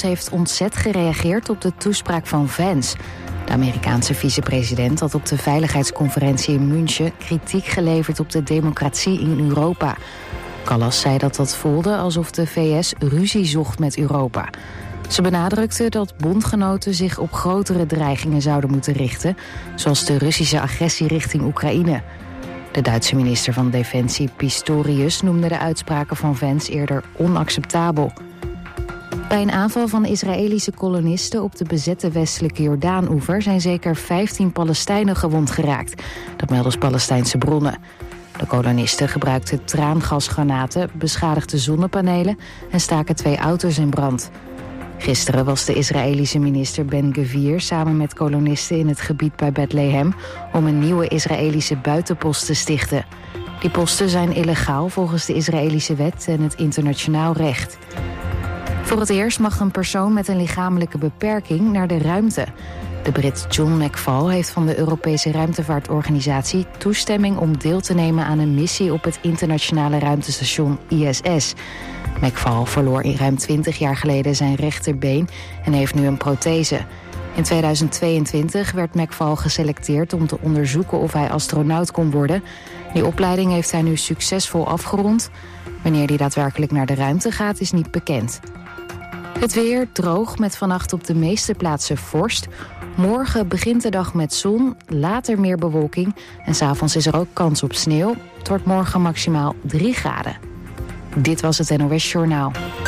heeft ontzet gereageerd op de toespraak van Vance. De Amerikaanse vicepresident had op de veiligheidsconferentie in München kritiek geleverd op de democratie in Europa. Callas zei dat dat voelde alsof de VS ruzie zocht met Europa. Ze benadrukte dat bondgenoten zich op grotere dreigingen zouden moeten richten, zoals de Russische agressie richting Oekraïne. De Duitse minister van Defensie Pistorius noemde de uitspraken van Vance eerder onacceptabel. Bij een aanval van Israëlische kolonisten op de bezette westelijke Jordaan-oever zijn zeker 15 Palestijnen gewond geraakt. Dat melden Palestijnse bronnen. De kolonisten gebruikten traangasgranaten, beschadigden zonnepanelen en staken 2 auto's in brand. Gisteren was de Israëlische minister Ben-Gvir samen met kolonisten in het gebied bij Bethlehem om een nieuwe Israëlische buitenpost te stichten. Die posten zijn illegaal volgens de Israëlische wet en het internationaal recht. Voor het eerst mag een persoon met een lichamelijke beperking naar de ruimte. De Brit John McFall heeft van de Europese ruimtevaartorganisatie toestemming om deel te nemen aan een missie op het internationale ruimtestation ISS. McFall verloor ruim 20 jaar geleden zijn rechterbeen en heeft nu een prothese. In 2022 werd McFall geselecteerd om te onderzoeken of hij astronaut kon worden. Die opleiding heeft hij nu succesvol afgerond. Wanneer hij daadwerkelijk naar de ruimte gaat is niet bekend. Het weer droog met vannacht op de meeste plaatsen vorst. Morgen begint de dag met zon, later meer bewolking en 's avonds is er ook kans op sneeuw. Het wordt morgen maximaal 3 graden. Dit was het NOS Journaal.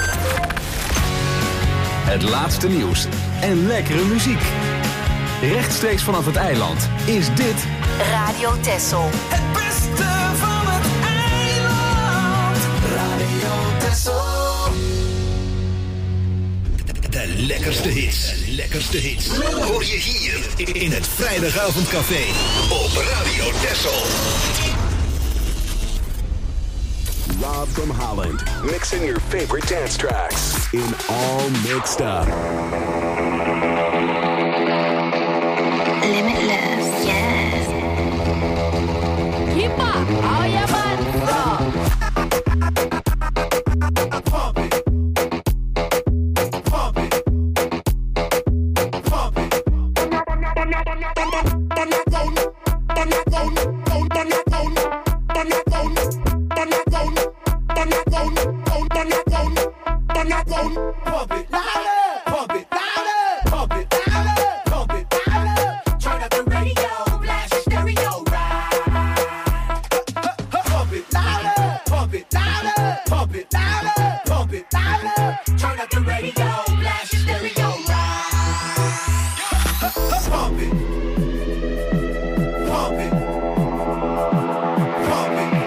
Het laatste nieuws en lekkere muziek. Rechtstreeks vanaf het eiland is dit Radio Texel. Het beste van het eiland. Radio Texel. De lekkerste hits. Hoor je hier in het Vrijdagavondcafé op Radio Texel. Rob from Holland, mixing your favorite dance tracks in All Mixed Up. Limitless, yes. Keep up, all your buttons. Pump it. Pump it. Pump it. Pump it louder, pump it louder, pump it louder, pump it louder. Turn up the radio, blast your stereo right. Pump it louder, pump it louder, pump it louder, pump it louder. Turn up the radio, blast your stereo right. Pump it, pump it, pump it.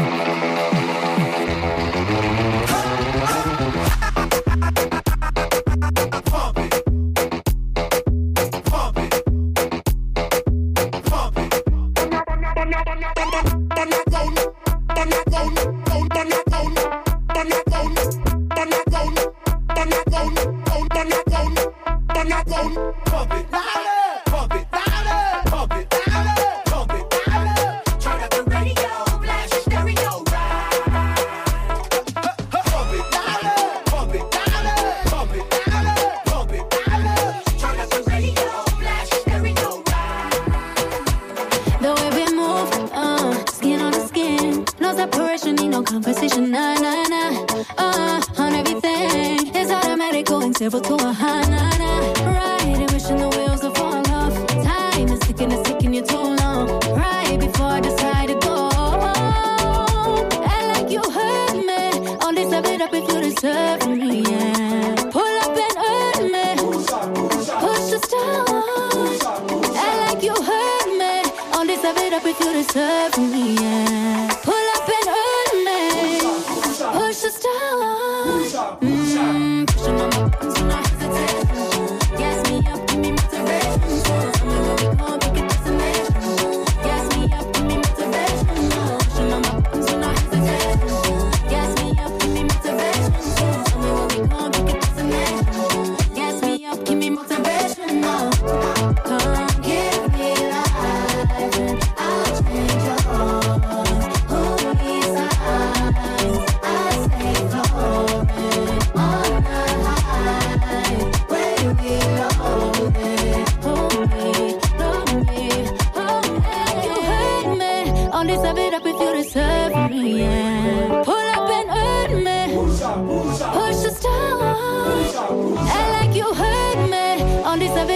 Several to a high, nah, nah. Right, and wishing the wheels will fall off. Time is ticking you too long. Right before I decide to go. Act like you heard me. Only step it up if you deserve me, yeah. Pull up and hurt me. Push the start. Act like you heard me. Only step it up if you deserve me, yeah. Pull up and hurt me. Push the start. Pushing on my buttons and I hesitate. Gas me up, give me motivation. Tell me where we gon' take it destination. Gas me up, give me motivation. Pushing on my buttons and I hesitate. Gas me up, give me motivation. Tell me where we gon' take it destination. Gas me up, give me motivation. Come give me life and I'll change your heart.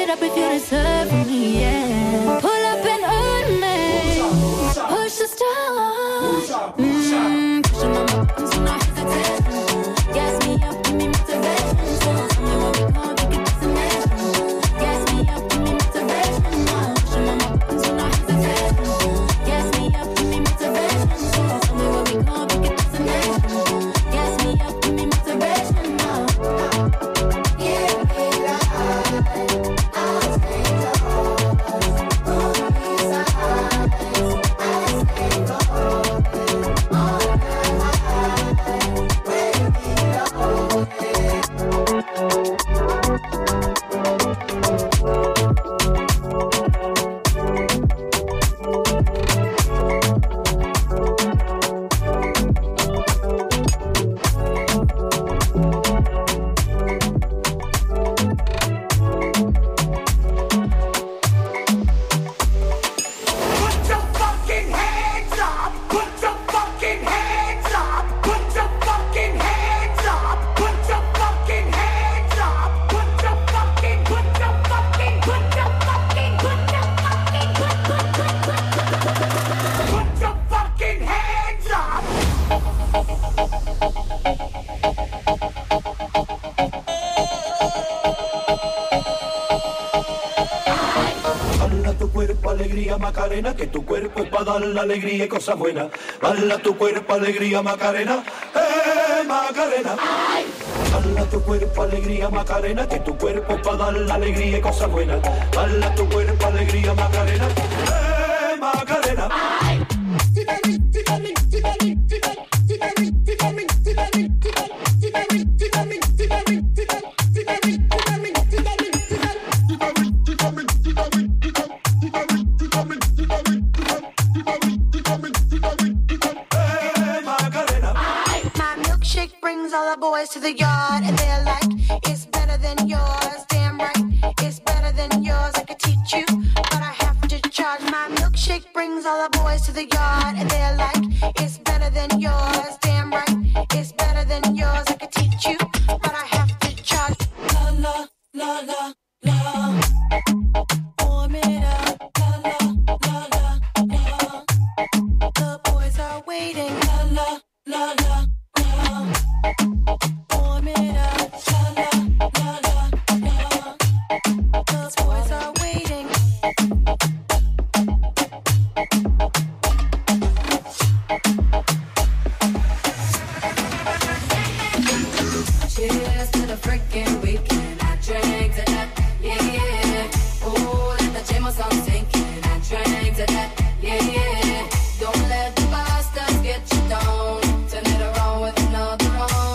it up if you deserve me, yeah. Pull up and earn me. Push the start. Pushing on my buttons and no hesitation. Gas me up, give me motivation. Tell me what we call make a destination. Gas me up, give me motivation. Pushing on my buttons and no hesitation. Gas me up, give me motivation. Tell me what we call make a destination. Gas me up, give me motivation. Macarena, que tu cuerpo es para dar la alegría y cosas buenas. Bala tu cuerpo, alegría, Macarena, Macarena. Bala tu cuerpo, alegría, Macarena, que tu cuerpo es para dar la alegría y cosas buenas. Bala tu cuerpo, alegría, Macarena, Macarena. To the yard and they're like, it's better than yours. Damn right, it's better than yours. I could teach you, but I have to charge. My milkshake brings all the boys to the yard and they're like, it's better than yours. Damn right, it's better than yours. I could teach you, but I have to charge. La la la la la. Warm it up. La la la la la. The boys are waiting. La la la la la. Warm it up, la la la la la. The boys are waiting. Cheers to the freaking weekend. I drank to that, yeah yeah. Oh, let the J-Mo song sink in. I drank to that, yeah yeah. Don't let the bastards get you down. Turn it around with another round.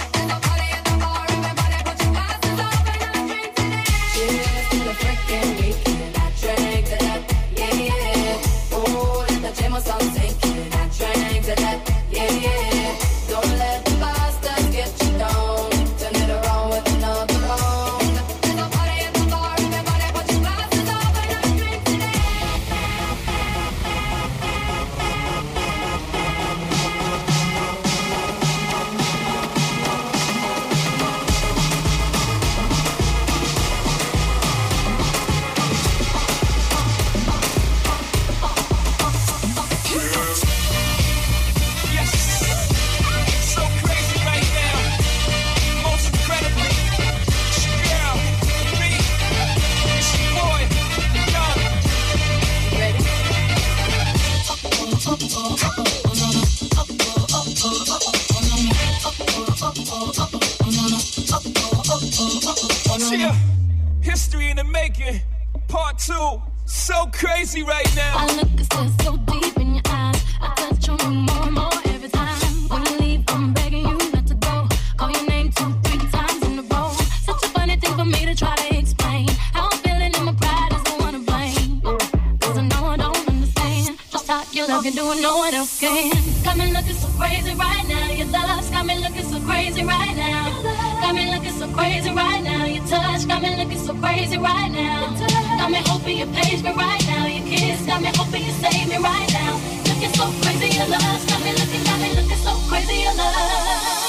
Yeah, history in the making, part 2. So crazy right now. I look so deep in your eyes. I touch on you more and more every time. When you leave, I'm begging you not to go. Call your name 2-3 times in a row. Such a funny thing for me to try to explain. How I'm feeling and my pride is the one to blame. Cause I know I don't understand just how your love can do it, no one else can. Got me looking so crazy right now. Your love's got me looking so crazy right now. Got me looking so crazy right now. Your touch got me looking so crazy right now. Got me hoping you page me right now. Your kiss got me hoping you save me right now. Looking so crazy, your love got me looking so crazy, your love.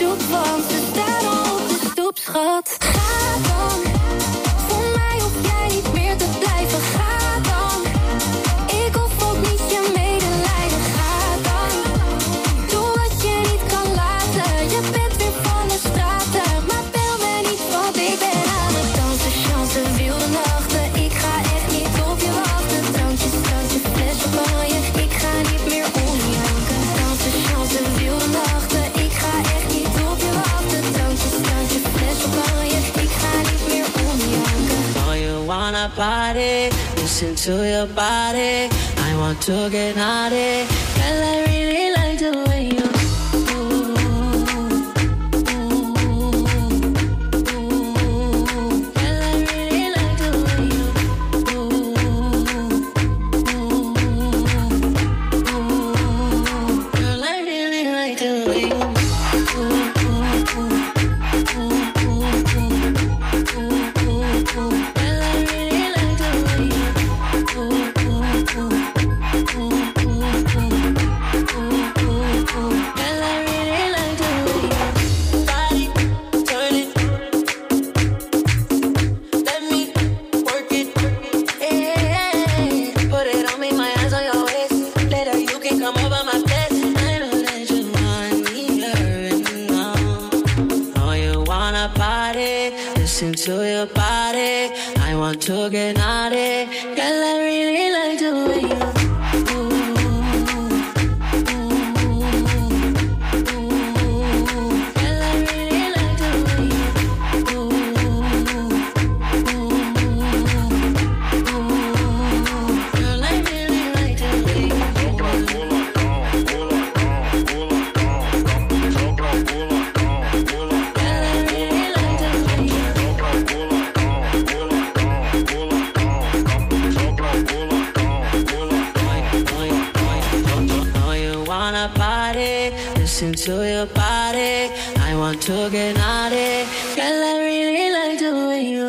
jukebox. Dus daarom op de stoep, schat. Ga dan, voor mij hoef jij niet meer te blijven. Ga dan, ik hoef ook niet je medelijden. Ga dan, doe wat je niet kan laten. Je bent weer van de straten, maar bel me niet, want ik ben aan het dansen. Chance, wilde nachten, ik ga echt niet op je wachten. Drankjes, drankje, fles champagne, ik ga niet meer om je hangen. Dansen, chance, wilde nachten, ik ga echt niet op je wachten. Drankjes, drankje, fles champagne, ik ga niet meer om je hangen. Oh, you wanna party, listen to your body. I want to get naughty, girl, I really like the way you to your body. I want to get naughty, girl, I really like the way you to your body. I want to get naughty, girl, I really like the way you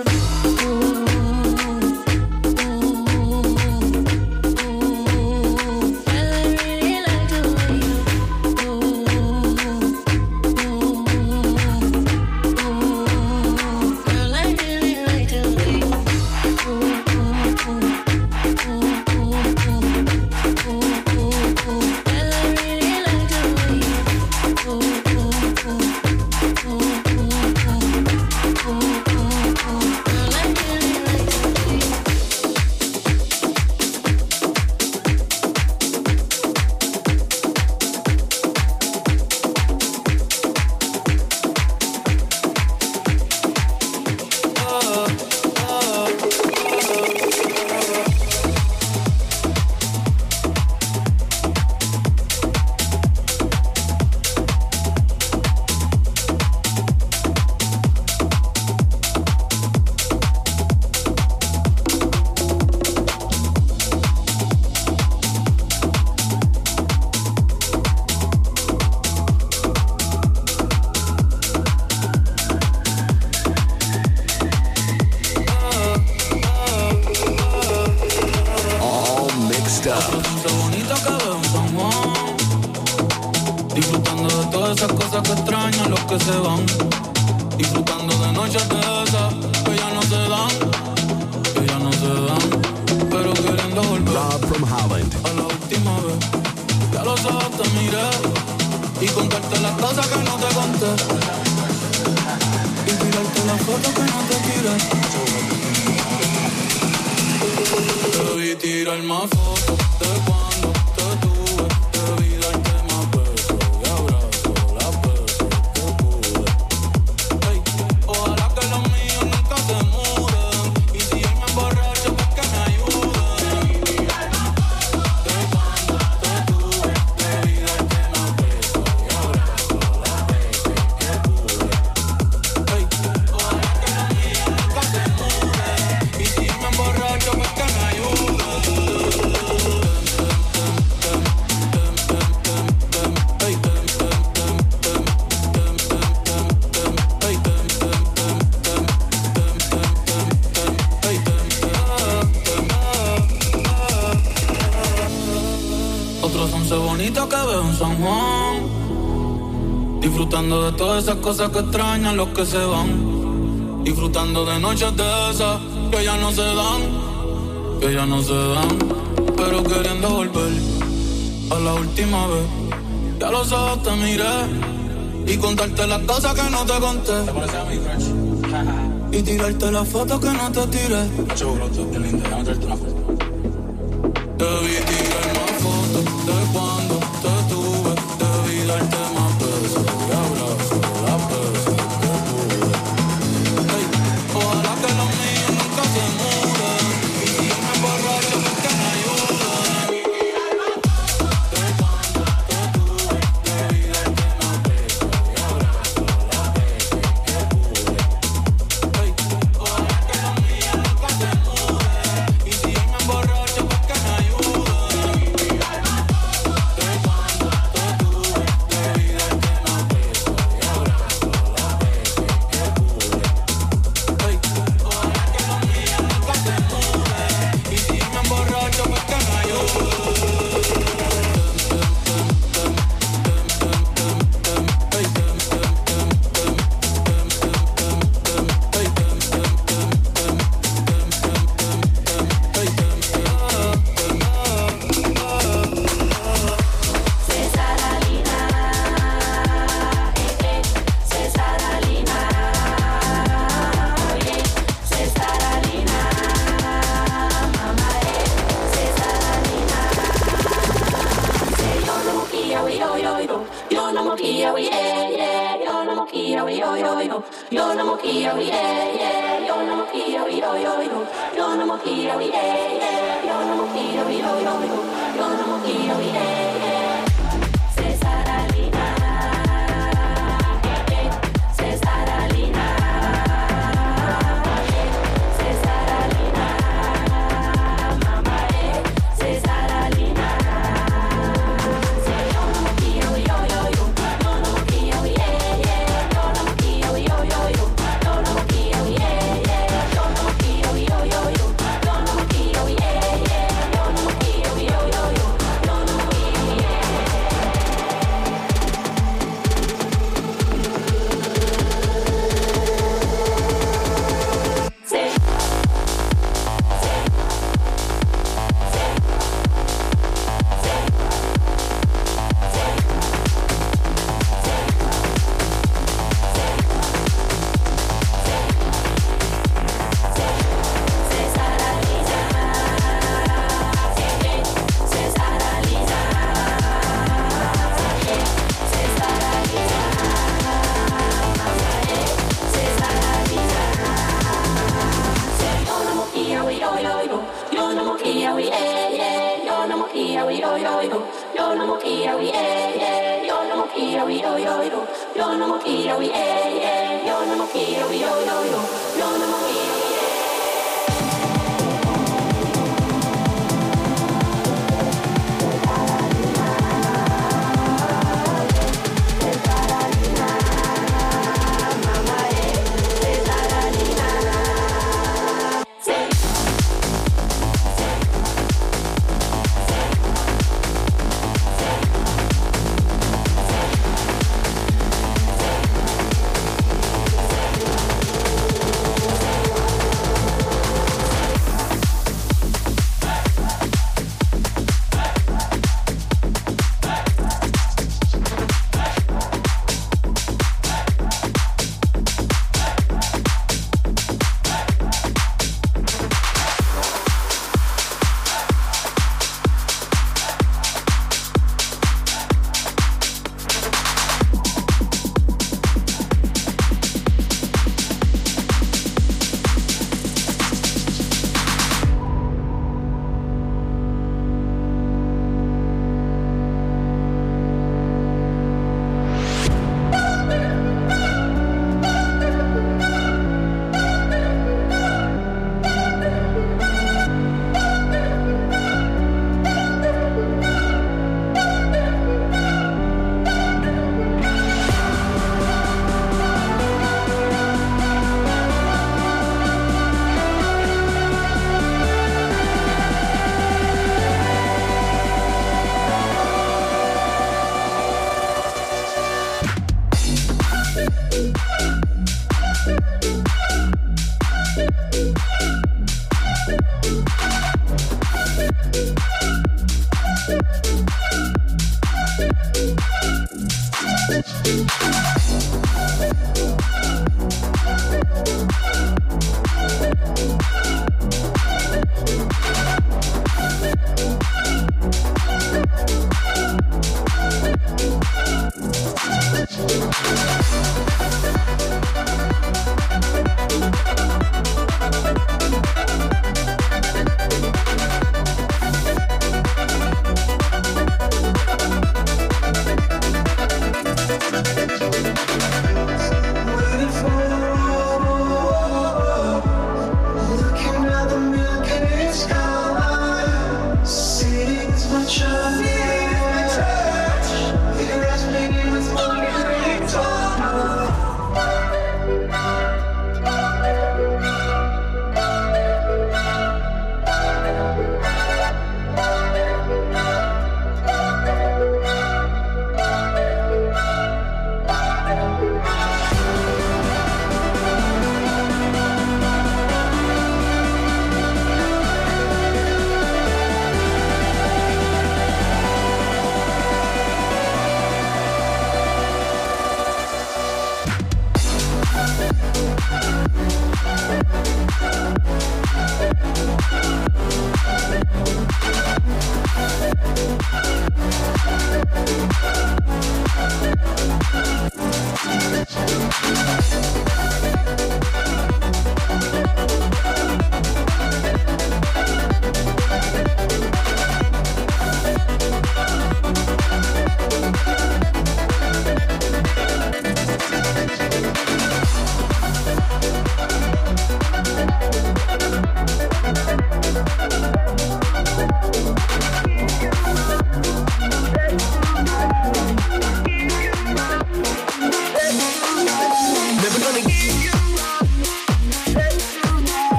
disfrutando de todas esas cosas que extrañan los que se van, disfrutando de noches de esas que ya no se dan, pero queriendo volver a la última vez. Ya los ojos te miré y contarte las cosas que no te conté, y tirarte las fotos que no te tiré. Te vi tirar más fotos de cuando te tuve, te vi darte más besos y abrazos, las veces que pude. Hey, ojalá que los míos nunca se muden, y si yo me emborracho porque me ayuden. De cuando te tuve, te vi darte más besos y abrazos, las veces que pude. Hey, ojalá que los míos nunca se muden, y si yo me emborracho porque me ayuden.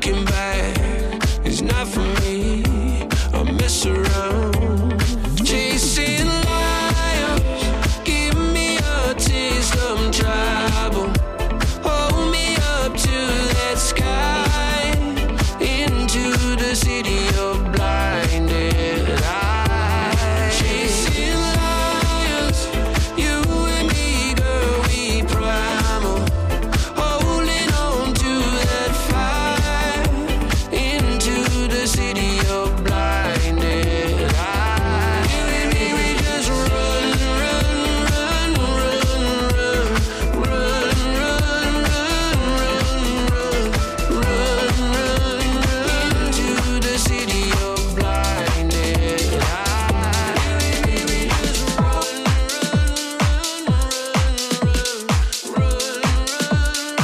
looking back is not for me. I mess around, chasing lions. Give me a taste of trouble. Hold me up to that sky, into the city of blinded eyes. Chasing lions, you and me, girl, we primal. Holding on to that fire, into the city of blinded eyes. You and me, we just run, run, run, run, run, run, run, run, run, run, run, to the city of blinded eyes. You and me, we just run, run, run, run, run,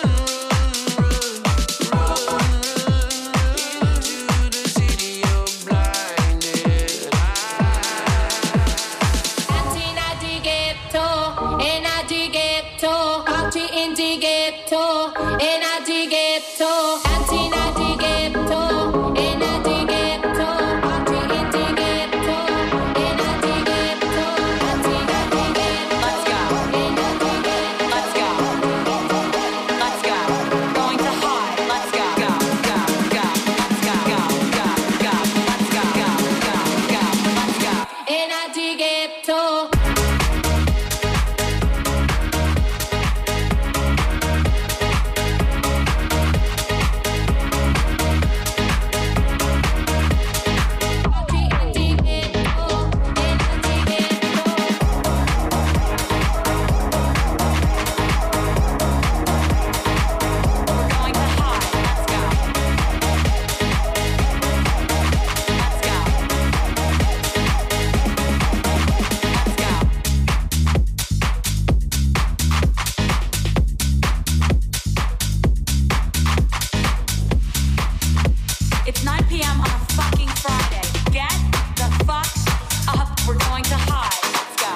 It's 9 p.m. on a fucking Friday. Get the fuck up. We're going to high. Let's go.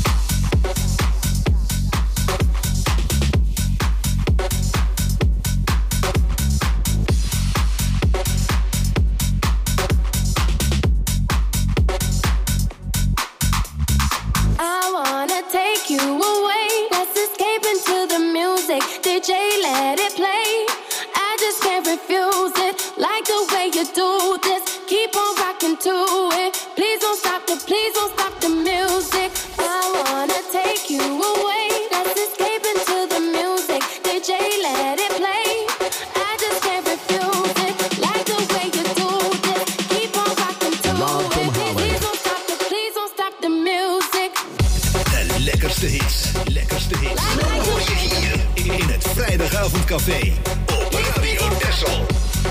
I wanna take you away. Let's escape into the music. DJ, let it play. I just can't refuse it. Like the way you do this. Keep on rocking to it. Please don't stop the music. I wanna take you away. Let's escape into the music. DJ, let it play. I just can't refuse it. Like the way you do this. Keep on rocking to it. Please don't stop the music. De lekkerste hits. Hoor je hier in het Vrijdagavondcafé op Radio Texel.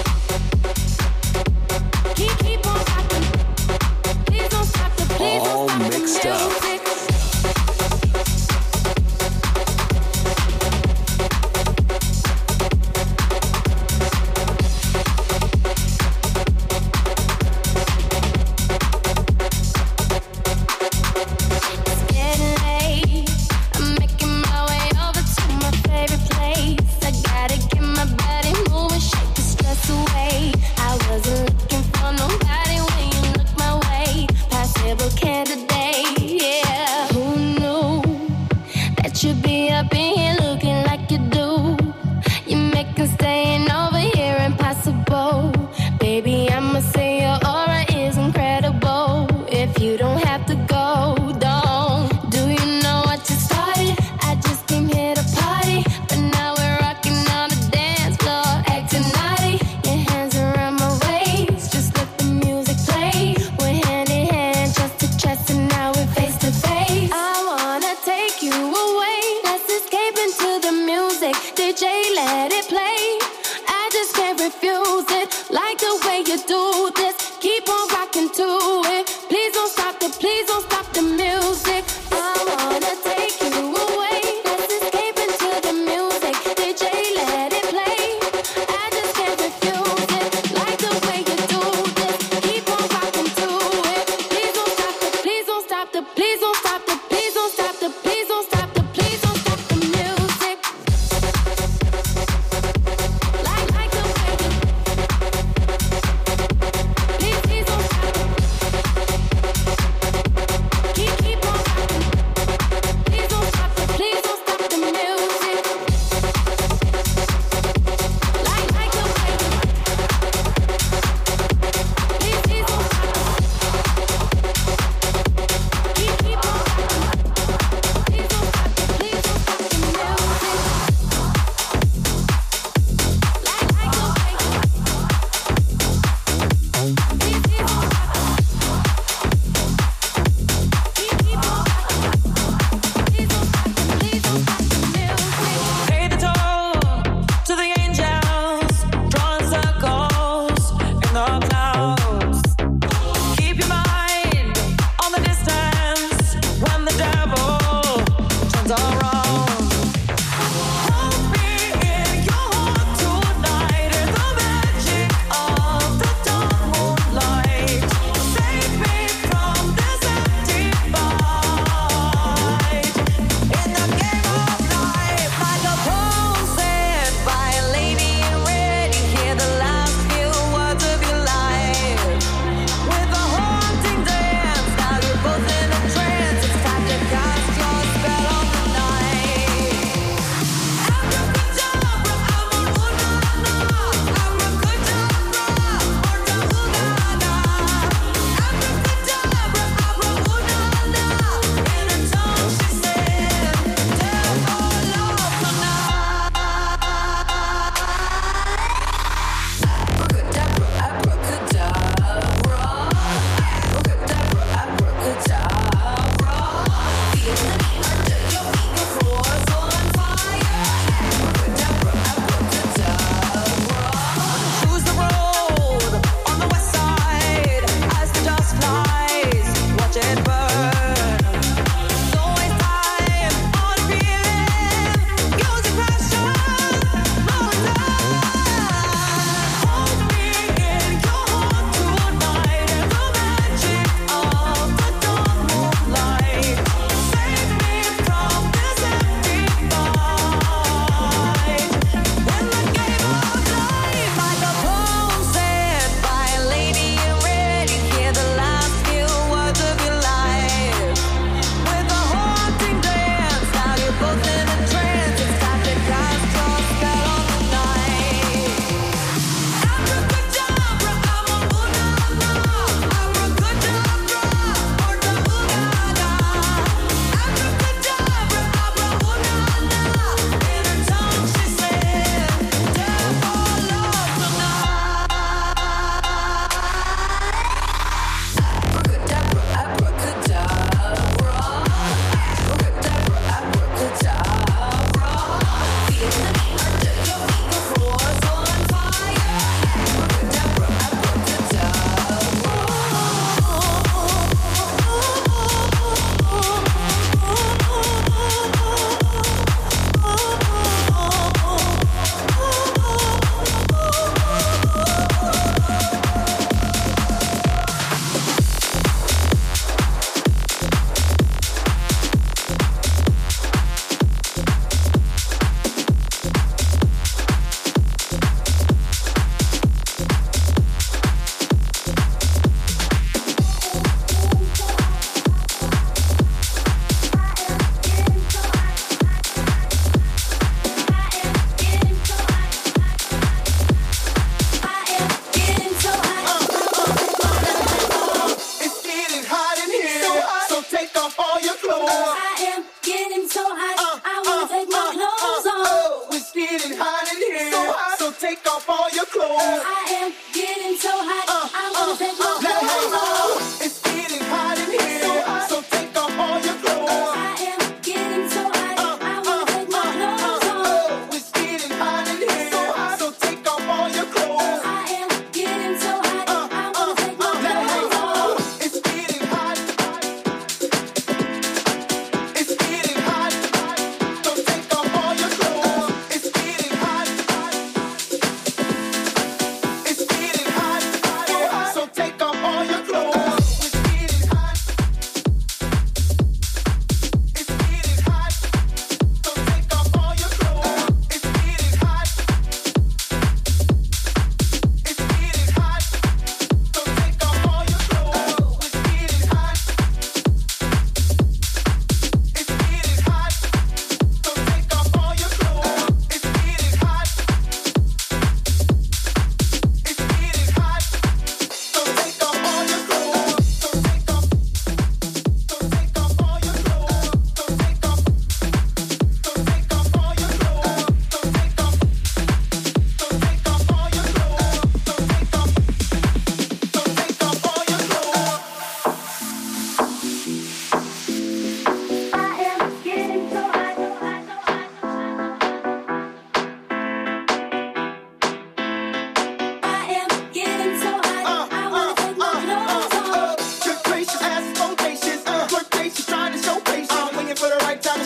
Keep on rocking. Please don't stop the music.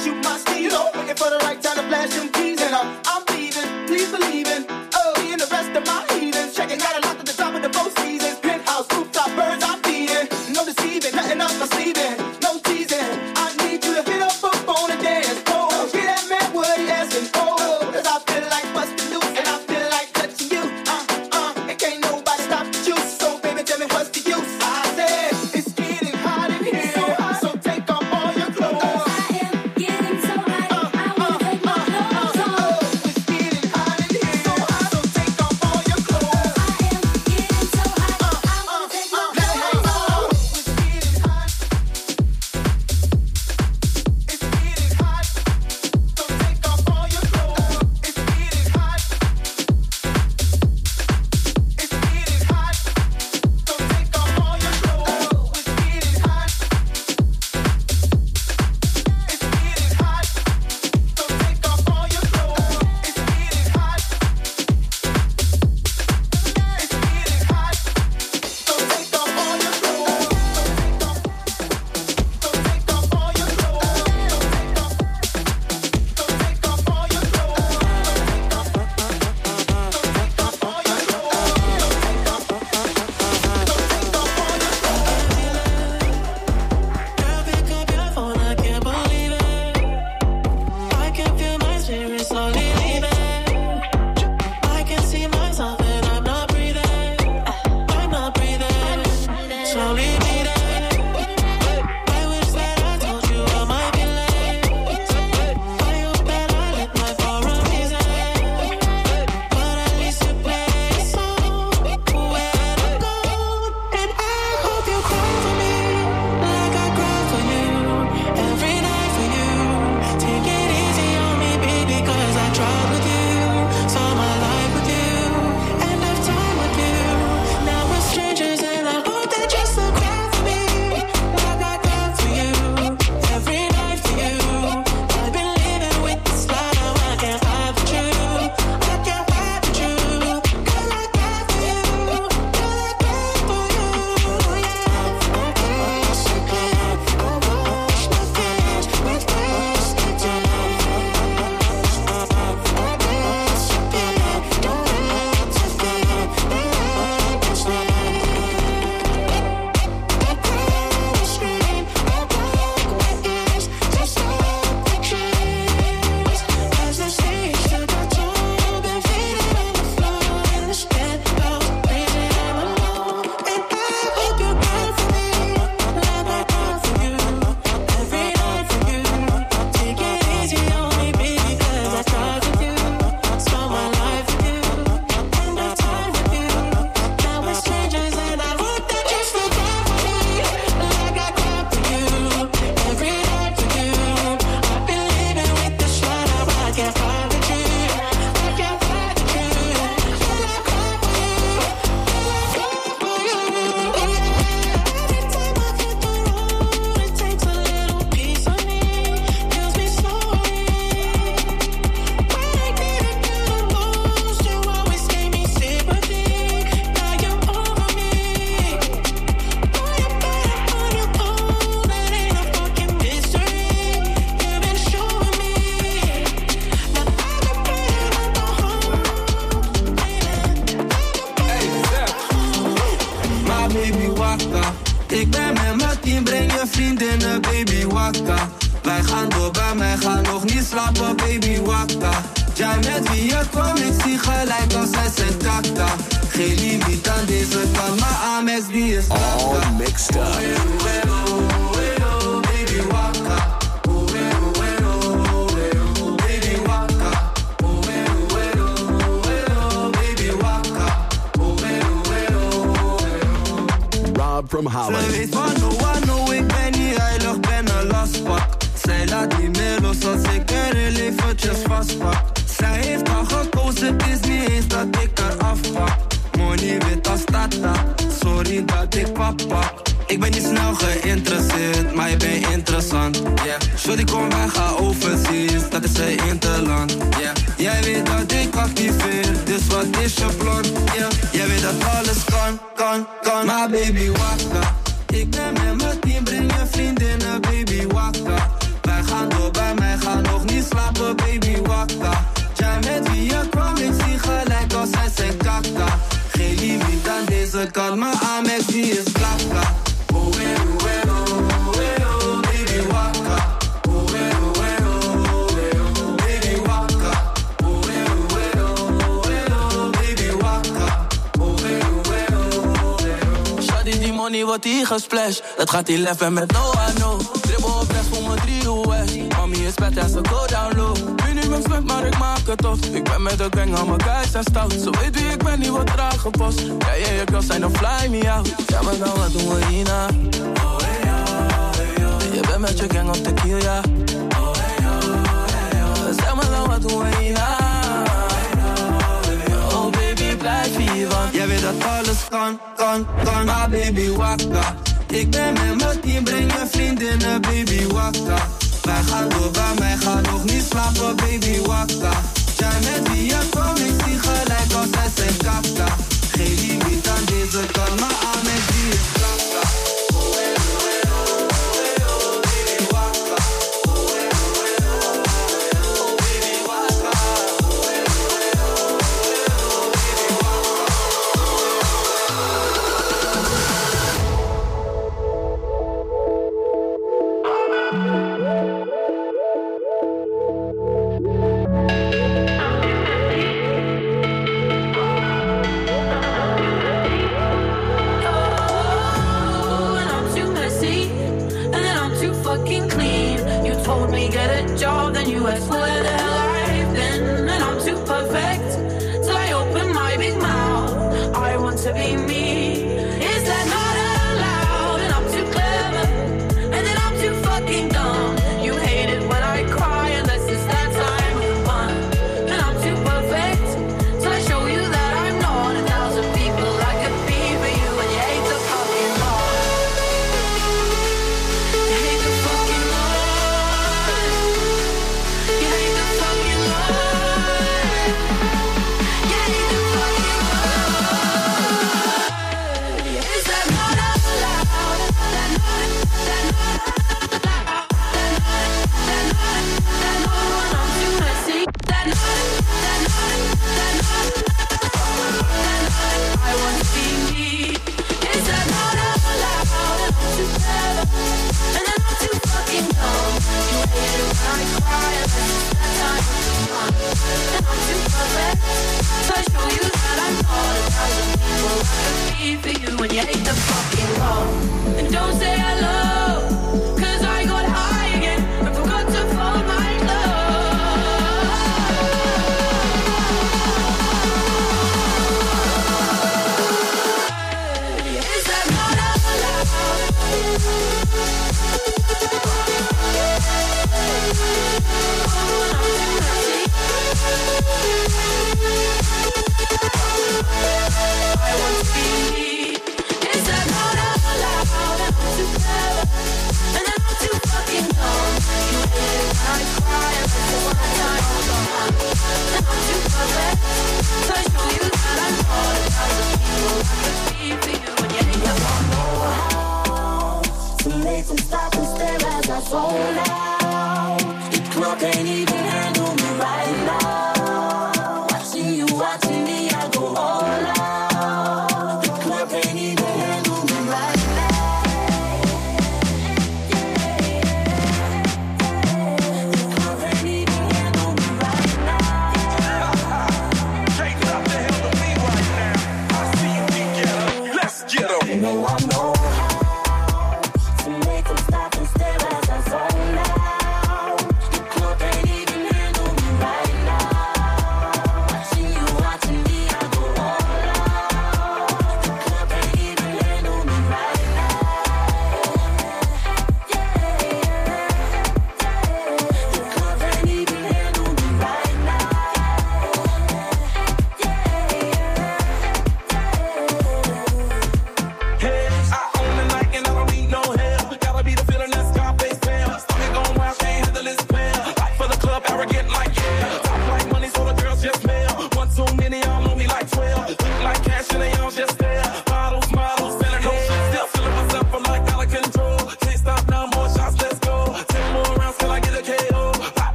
shoot my steam. You know, waiting for the right time to flash them keys. And I'm leaving, please believe in. Oh, me and the rest of my heathens. Checking out a lot at the top of the four seasons. Penthouse, rooftop, birds I'm feeding. No deceiving, nothing up my sleeving. No teasing. I need you to hit up on the dance floor. Get that man what he asking for. Cause I feel like busting loose and I feel like touching you. And can't nobody stop the juice. So baby, tell me what's the use? I said, it's getting hot in here. So take off all your clothes. I am getting so hot. I wanna take my clothes off. It's getting hot in here. So hot, so take off all your clothes. I am getting so hot. I wanna take my clothes off. It's getting hot. It's getting hot. So take off all your clothes. It's getting hot. It's getting hot. So take off all your clothes. It's getting hot. It's getting hot. So take off all your clothes. It's getting hot. It's getting hot. So take off all your clothes. So take off all your clothes. So take off all your clothes. Girl, pick up your phone, I can't believe it. I can feel my spirit slowly leaving. I can see myself and I'm not breathing. I'm not breathing. Slowly bleeding. I wish that I told you I might be late. I hope that I lit my for a reason. But at least you play a song where to go. And I hope you cry for me like I cry for you. Every night for you. Take it easy on me, baby, cause I tried with you. Saw my life with you. End of time with you. Now we're strangers and I hope that you still cry for me like I cry for you. Every night for you. I've been living with this lie, now I can't hide the truth. I can't hide the truth. Girl, I cry for you. Girl, I cry for you. As the stage took a toll, been fading on the floor in the penthouse, breathing I'm alone. And I hope you cry for me like I cry for you. Every night for you. Take it easy on me, baby, cause I tried with you. Spent my life with you. End of time with you. Now we're strangers and I hope that you still cry for me like I cry for you. Every night for you. I've been living with this lie, now I can't find the truth. I can't find the truth. Girl, I cry for you. Girl, I cry for you. Every time I hit the road, it takes a little piece of me. Kills me slowly. When I needed you the most, you always gave me sympathy. Now you're over me. Boy, you better on your own. That ain't a fucking mystery. You've been showing me. Now I've been praying at the home. My baby wakka. Ik ben met mijn team, breng je vriendinnen, baby wakka. Wij gaan door, bij mij gaan nog niet slapen, baby wakka. Jij met wie je kwam, ik zie gelijk als hij zijn takta. Geen limiet aan deze kant, maar Amex die is takta. All mixed up. Baby wakka. Baby wakka. Baby wakka. Rob from Ze Holland. weet van no, ik ben niet heilig, ben een lastpak. Zij laat niet meer los als ik er heel eventjes vastpak. Zij heeft al gekozen, het is niet eens dat ik haar afpak. Money wit als tata, sorry dat ik papa. Ik ben niet snel geïnteresseerd, maar je bent interessant, yeah. Shorty kom, wij gaan overzees, dat is een interland, yeah. Jij weet dat ik activeer, dus wat is je plan, yeah. Jij weet dat alles kan, maar baby wakka. Ik ben met mijn team, breng je vriendinnen, baby wakka. Wij gaan door, bij mij money wordt hier gesplash. Het gaat 11 met no I know. Dribbel op rechts voor mijn 3 US. Mami is bad en ze go down low. Minimum spend maar ik maak het af. Ik ben met de gang aan mijn guys en stout. Zo weet wie ik ben, niet wat traag gepast. Ja, je girls zijn dan fly me out. Ja, maar dan wat doen we hierna? Je bent met je gang op tequila. Zeg maar dan wat doen we hierna? Oh baby, blijf hier, want jij weet dat alles kan. Maar baby, wakka. Ik ben met mijn team, breng je vriendinnen, baby, wakka. Wij gaan door, bij mij gaan nog niet slapen, baby, wakka. Jij met wie je komt, ik zie gelijk als hij zijn kapka. Geen limiet aan deze kant, maar aan met wie is kapka.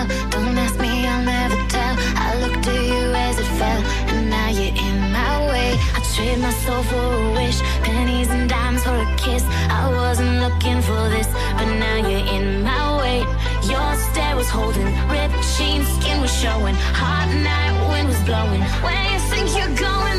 hell. Don't ask me, I'll never tell. I looked to you as it fell, and now you're in my way. I trade my soul for a wish, pennies and dimes for a kiss. I wasn't looking for this, but now you're in my way. Your stare was holding, ripped jeans, skin was showing. Hot night, wind was blowing. Where you think you're going?